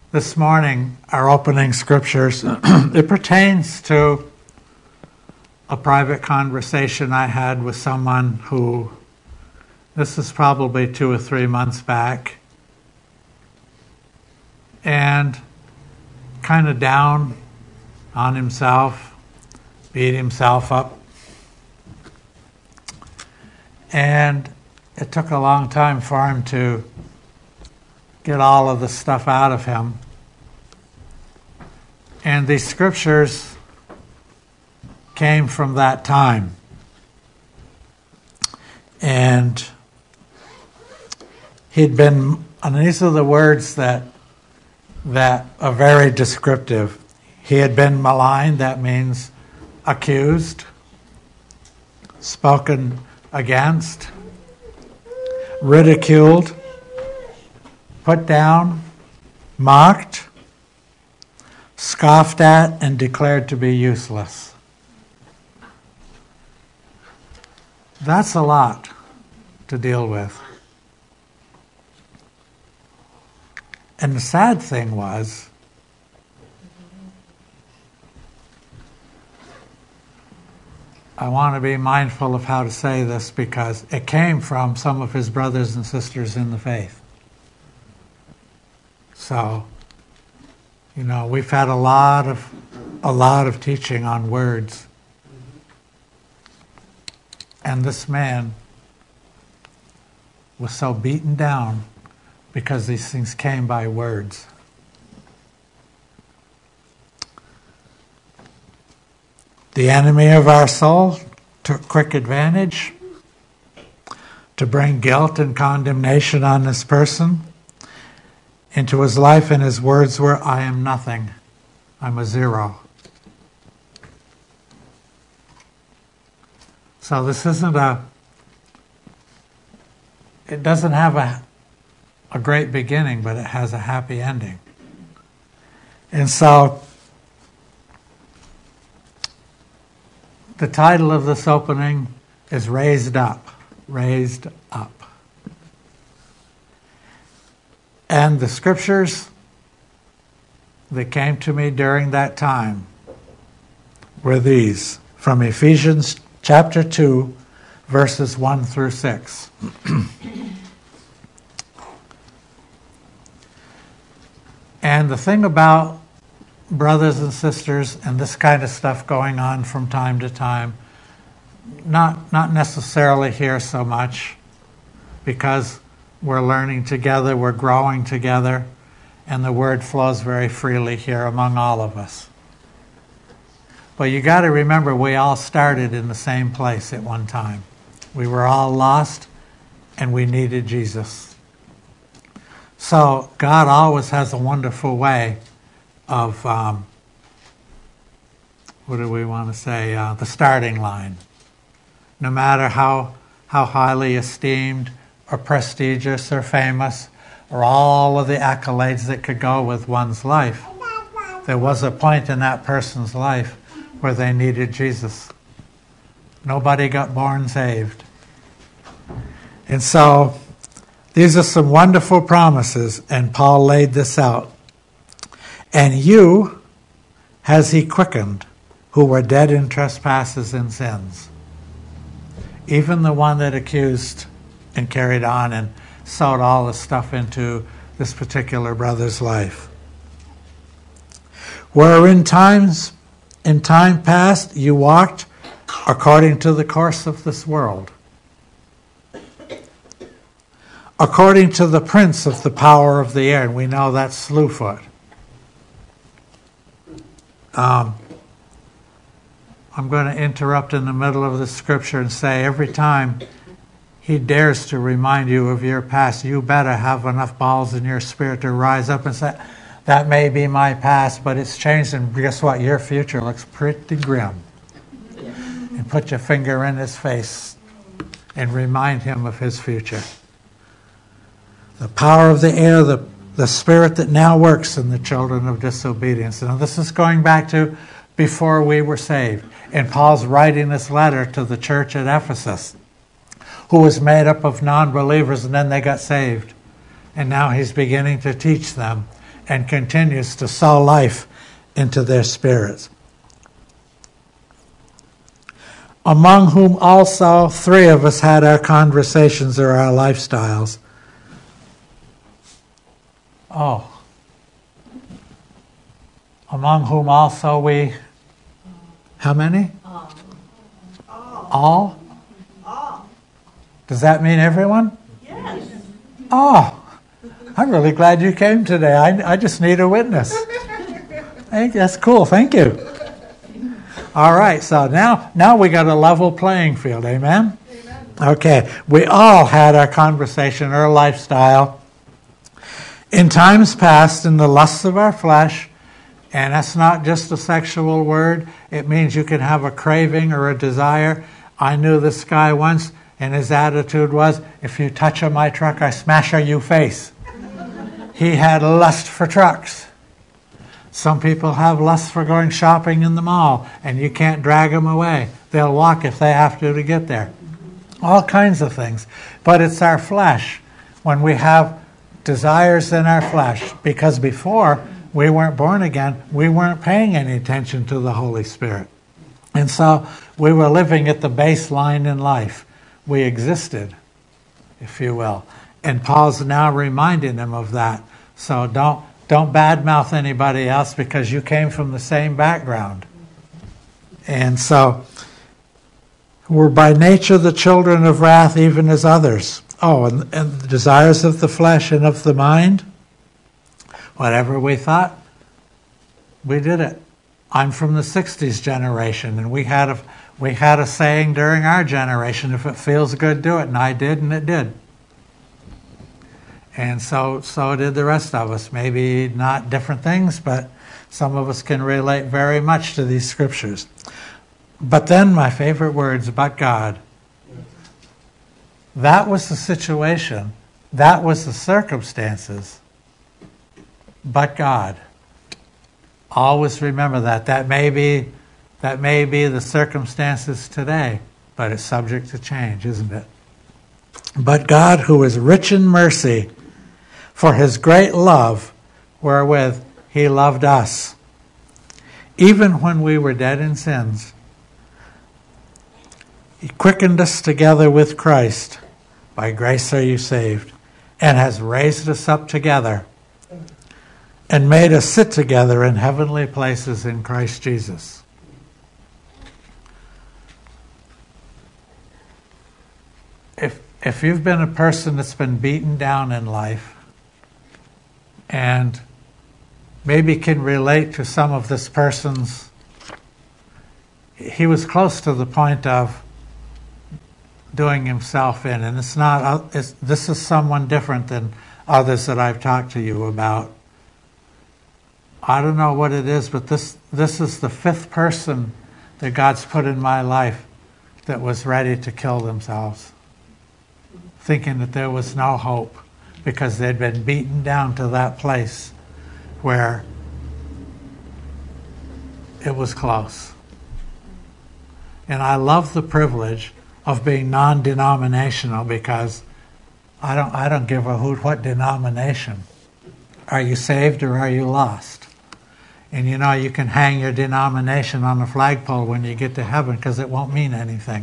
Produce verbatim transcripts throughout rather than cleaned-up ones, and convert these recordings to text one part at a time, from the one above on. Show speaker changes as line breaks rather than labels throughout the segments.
this morning, our opening scriptures, it pertains to a private conversation I had with someone who, this is probably two or three months back, and kind of down on himself, beat himself up. And it took a long time for him to get all of the stuff out of him. And these scriptures came from that time. And he'd been, and these are the words that that are very descriptive. He had been maligned, that means accused, spoken against, ridiculed, put down, mocked, scoffed at, and declared to be useless. That's a lot to deal with. And the sad thing was, I want to be mindful of how to say this because it came from some of his brothers and sisters in the faith. So, you know, we've had a lot of a lot of teaching on words. And this man was so beaten down because these things came by words. The enemy of our soul took quick advantage to bring guilt and condemnation on this person into his life, and his words were, I am nothing. I'm a zero. So this isn't a, it doesn't have a, a great beginning, but it has a happy ending. And so the title of this opening is Raised Up. Raised Up. And the scriptures that came to me during that time were these, from Ephesians chapter two, verses one through six. And the thing about brothers and sisters and this kind of stuff going on from time to time, not not necessarily here so much, because we're learning together, we're growing together, and the word flows very freely here among all of us. But you got to remember, we all started in the same place at one time. We were all lost, and we needed Jesus. So God always has a wonderful way of, um, what do we want to say, uh, the starting line. No matter how how highly esteemed or prestigious or famous or all of the accolades that could go with one's life, there was a point in that person's life where they needed Jesus. Nobody got born saved. And so these are some wonderful promises, and Paul laid this out. And you has he quickened, who were dead in trespasses and sins. Even the one that accused and carried on and sowed all this stuff into this particular brother's life. Where in times, in time past, you walked according to the course of this world, according to the prince of the power of the air, and we know that's Slewfoot. Um, I'm going to interrupt in the middle of the scripture and say every time he dares to remind you of your past, you better have enough balls in your spirit to rise up and say, that may be my past, but it's changed, and guess what? Your future looks pretty grim. And put your finger in his face and remind him of his future. The power of the air, the, the spirit that now works in the children of disobedience. Now this is going back to before we were saved. And Paul's writing this letter to the church at Ephesus, who was made up of non-believers, and then they got saved. And now he's beginning to teach them and continues to sow life into their spirits. Among whom also three of us had our conversations or our lifestyles. Oh. Among whom also we... How many? All. All? All. Does that mean everyone?
Yes.
Oh, I'm really glad you came today. I, I just need a witness. Hey, that's cool. Thank you. All right, so now, now we got a level playing field. Amen? Amen? Okay, we all had our conversation, our lifestyle. In times past, in the lusts of our flesh, and that's not just a sexual word. It means you can have a craving or a desire. I knew this guy once, and his attitude was, if you touch on my truck, I smash on your face. He had lust for trucks. Some people have lust for going shopping in the mall, and you can't drag them away. They'll walk if they have to to get there. All kinds of things. But it's our flesh. When we have desires in our flesh, because before we weren't born again, we weren't paying any attention to the Holy Spirit. And so we were living at the baseline in life. We existed, if you will. And Paul's now reminding them of that. So don't don't badmouth anybody else because you came from the same background. And so we're by nature the children of wrath, even as others. Oh, and, and the desires of the flesh and of the mind. Whatever we thought, we did it. I'm from the sixties generation, and we had a we had a saying during our generation: if it feels good, do it. And I did, and it did. And so, so did the rest of us. Maybe not different things, but some of us can relate very much to these scriptures. But then, my favorite words: "But God." That was the situation. That was the circumstances. But God. Always remember that. That may be, that may be the circumstances today, but it's subject to change, isn't it? But God, who is rich in mercy, for his great love, wherewith he loved us, even when we were dead in sins, he quickened us together with Christ. By grace are you saved, and has raised us up together, and made us sit together in heavenly places in Christ Jesus. If if you've been a person that's been beaten down in life and maybe can relate to some of this person's, he was close to the point of doing himself in, and it's not, it's, this is someone different than others that I've talked to you about. I don't know what it is, but this this is the fifth person that God's put in my life that was ready to kill themselves, thinking that there was no hope because they'd been beaten down to that place where it was close. And I love the privilege of being non-denominational because I don't I don't give a hoot what denomination. Are you saved or are you lost? And you know, you can hang your denomination on the flagpole when you get to heaven because it won't mean anything.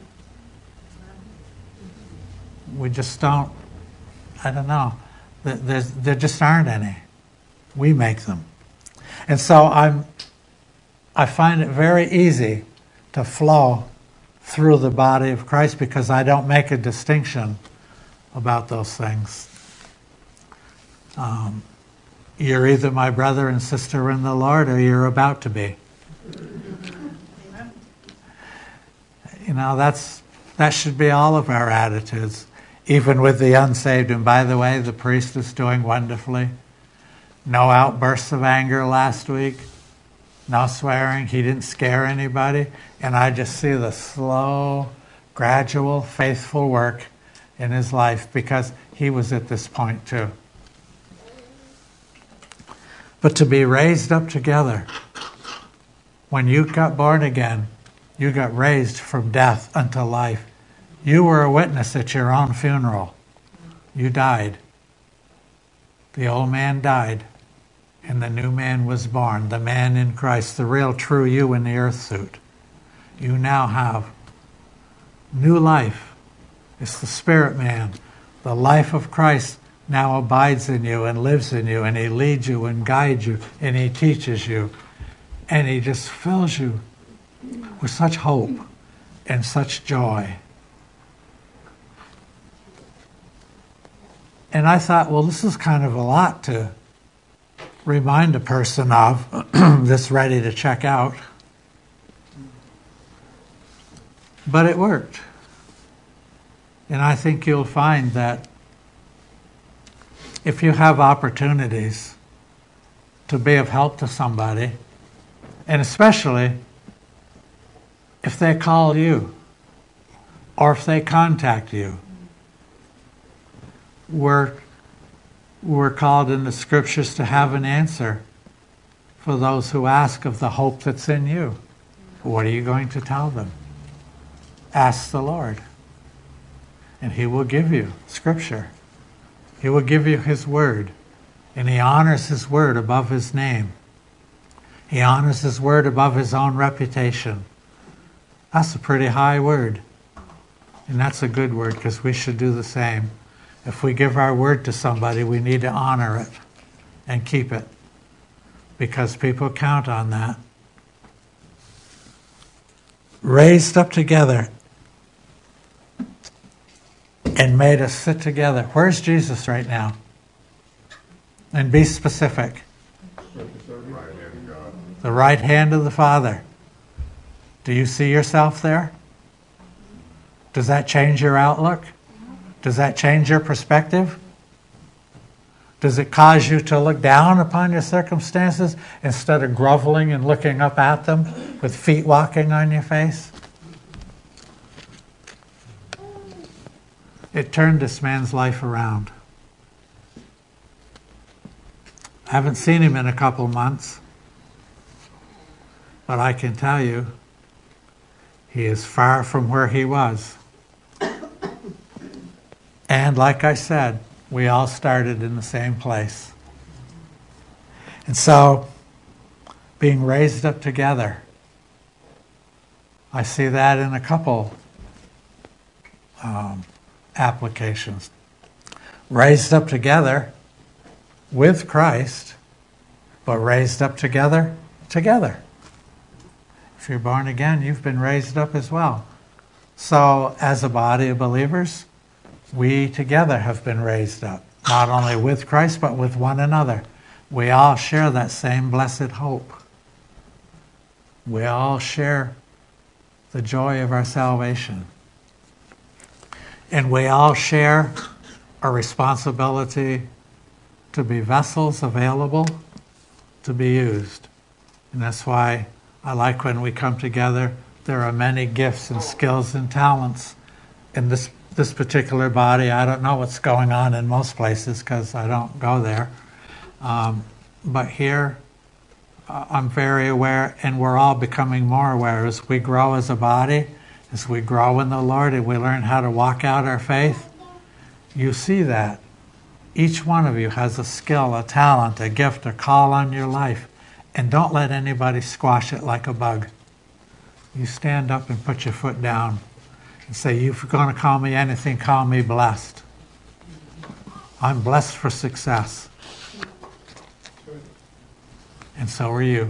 We just don't, I don't know. There's, there just aren't any. We make them. And so I'm, I find it very easy to flow through the body of Christ because I don't make a distinction about those things. Um, You're either my brother and sister in the Lord or you're about to be. You know, that's that should be all of our attitudes, even with the unsaved. And by the way, the priest is doing wonderfully. No outbursts of anger last week. No swearing. He didn't scare anybody. And I just see the slow, gradual, faithful work in his life because he was at this point too. But to be raised up together, when you got born again, you got raised from death unto life. You were a witness at your own funeral. You died. The old man died. and the new man was born, the man in Christ, the real true you in the earth suit. You now have new life. It's the spirit man. The life of Christ now abides in you and lives in you, and he leads you and guides you, and he teaches you, and he just fills you with such hope and such joy. And I thought, well, this is kind of a lot to remind a person of that's ready to check out. But it worked. And I think you'll find that if you have opportunities to be of help to somebody, and especially if they call you or if they contact you, we're, we're called in the scriptures to have an answer for those who ask of the hope that's in you. What are you going to tell them? Ask the Lord, and he will give you scripture. He will give you his word, and he honors his word above his name. He honors his word above his own reputation. That's a pretty high word, and that's a good word, because we should do the same. If we give our word to somebody, we need to honor it and keep it, because people count on that. Raised up together and made us sit together. Where's Jesus right now? And be specific. The right hand of the Father. Do you see yourself there? Does that change your outlook? Does that change your perspective? Does it cause you to look down upon your circumstances instead of groveling and looking up at them with feet walking on your face? It turned this man's life around. I haven't seen him in a couple months, but I can tell you, he is far from where he was. And like I said, we all started in the same place. And so, being raised up together, I see that in a couple um, applications. Raised up together with Christ, but raised up together together. If you're born again, you've been raised up as well. So, as a body of believers, we together have been raised up, not only with Christ, but with one another. We all share that same blessed hope. We all share the joy of our salvation. And we all share a responsibility to be vessels available to be used. And that's why I like when we come together. There are many gifts and skills and talents in this this particular body. I don't know what's going on in most places because I don't go there. Um, but here, uh, I'm very aware, and we're all becoming more aware as we grow as a body, as we grow in the Lord, and we learn how to walk out our faith. You see that. Each one of you has a skill, a talent, a gift, a call on your life. And don't let anybody squash it like a bug. You stand up and put your foot down and say, if you're going to call me anything, call me blessed. I'm blessed for success. And so are you.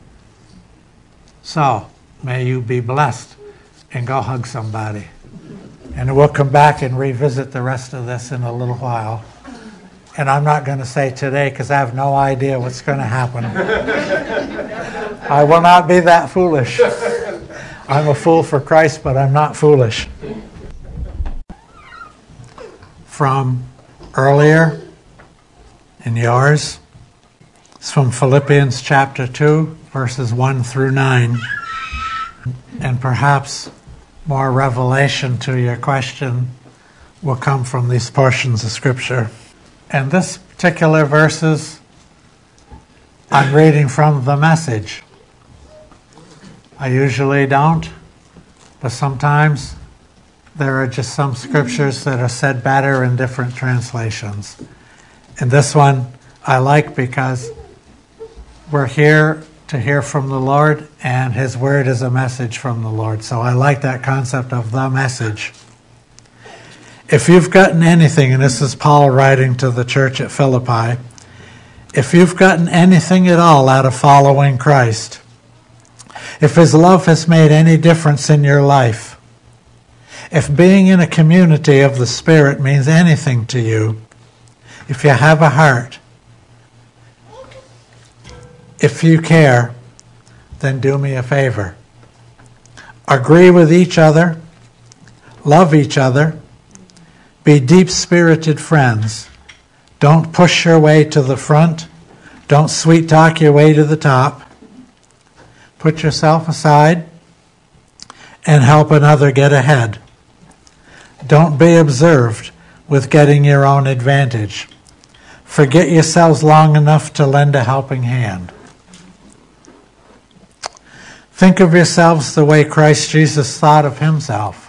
So, may you be blessed and go hug somebody. And we'll come back and revisit the rest of this in a little while. And I'm not going to say today because I have no idea what's going to happen. I will not be that foolish. I'm a fool for Christ, but I'm not foolish. From earlier in yours, it's from Philippians chapter two, verses one through nine. And perhaps more revelation to your question will come from these portions of Scripture. And this particular verses, I'm reading from the Message. I usually don't, but sometimes there are just some scriptures that are said better in different translations. And this one I like because we're here to hear from the Lord, and His Word is a message from the Lord. So I like that concept of the message. If you've gotten anything, and this is Paul writing to the church at Philippi, if you've gotten anything at all out of following Christ, if His love has made any difference in your life, if being in a community of the Spirit means anything to you, if you have a heart, if you care, then do me a favor. Agree with each other, love each other, be deep-spirited friends. Don't push your way to the front. Don't sweet-talk your way to the top. Put yourself aside and help another get ahead. Don't be observed with getting your own advantage. Forget yourselves long enough to lend a helping hand. Think of yourselves the way Christ Jesus thought of Himself.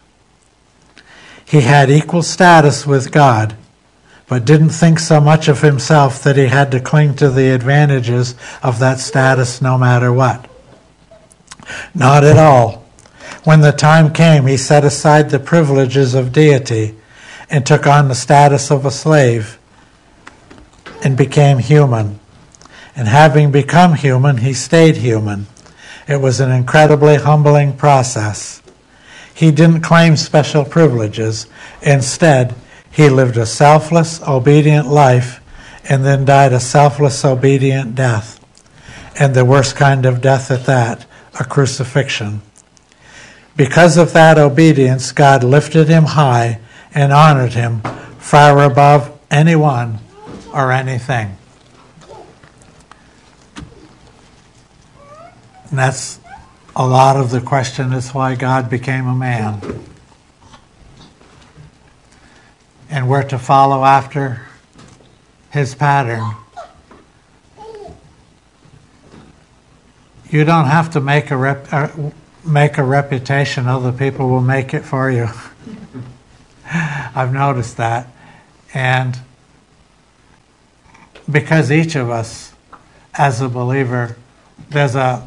He had equal status with God, but didn't think so much of Himself that He had to cling to the advantages of that status no matter what. Not at all. When the time came, He set aside the privileges of deity and took on the status of a slave and became human. And having become human, He stayed human. It was an incredibly humbling process. He didn't claim special privileges. Instead, He lived a selfless, obedient life and then died a selfless, obedient death. And the worst kind of death at that, a crucifixion. Because of that obedience, God lifted Him high and honored Him far above anyone or anything. And that's a lot of the question is why God became a man. And we're to follow after His pattern. You don't have to make a rep, uh, make a reputation. Other people will make it for you. I've noticed that. And because each of us, as a believer, there's a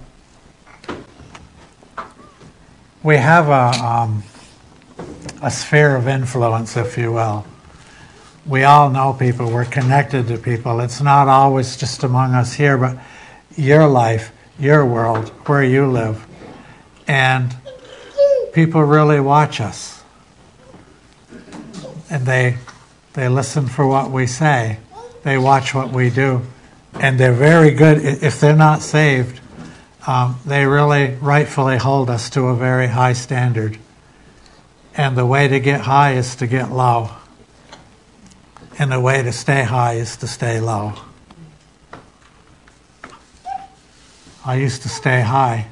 we have a um, a sphere of influence, if you will. We all know people. We're connected to people. It's not always just among us here, but your life, your world, where you live. And people really watch us. And they they listen for what we say. They watch what we do. And they're very good. If they're not saved, um, they really rightfully hold us to a very high standard. And the way to get high is to get low. And the way to stay high is to stay low. I used to stay high.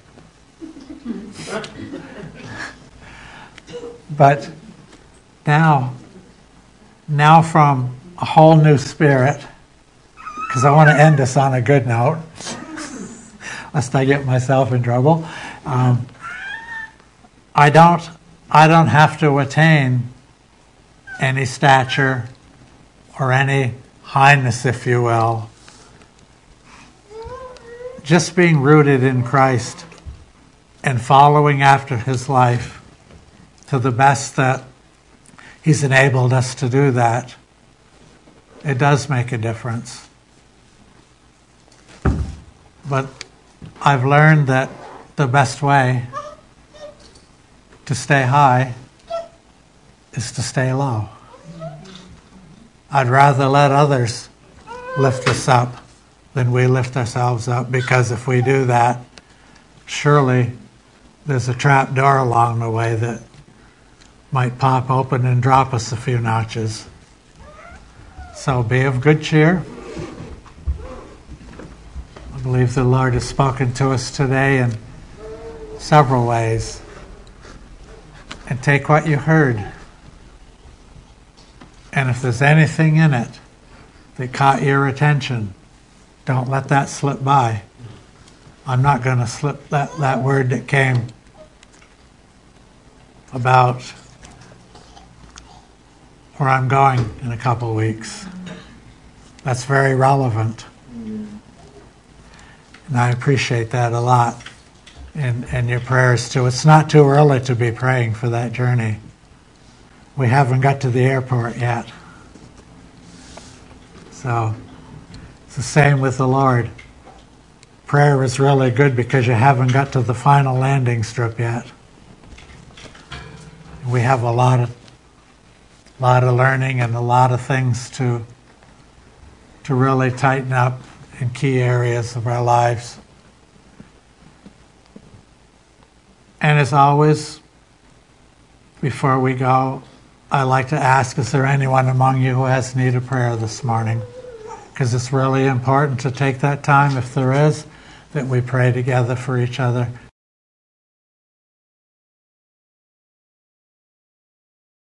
But now, now from a whole new spirit, because I want to end this on a good note, lest I get myself in trouble. Um, I don't, I don't have to attain any stature or any highness, if you will. Just being rooted in Christ and following after His life to the best that He's enabled us to do that, it does make a difference. But I've learned that the best way to stay high is to stay low. I'd rather let others lift us up than we lift ourselves up, because if we do that, surely there's a trap door along the way that might pop open and drop us a few notches. So be of good cheer. I believe the Lord has spoken to us today in several ways. And take what you heard. And if there's anything in it that caught your attention, don't let that slip by. I'm not going to slip that, that word that came about where I'm going in a couple of weeks. That's very relevant. And I appreciate that a lot. And, and your prayers too. It's not too early to be praying for that journey. We haven't got to the airport yet. So it's the same with the Lord. Prayer is really good because you haven't got to the final landing strip yet. We have a lot of lot of learning and a lot of things to to really tighten up in key areas of our lives. And as always, before we go, I'd like to ask, is there anyone among you who has need of prayer this morning? Because it's really important to take that time, if there is, that we pray together for each other.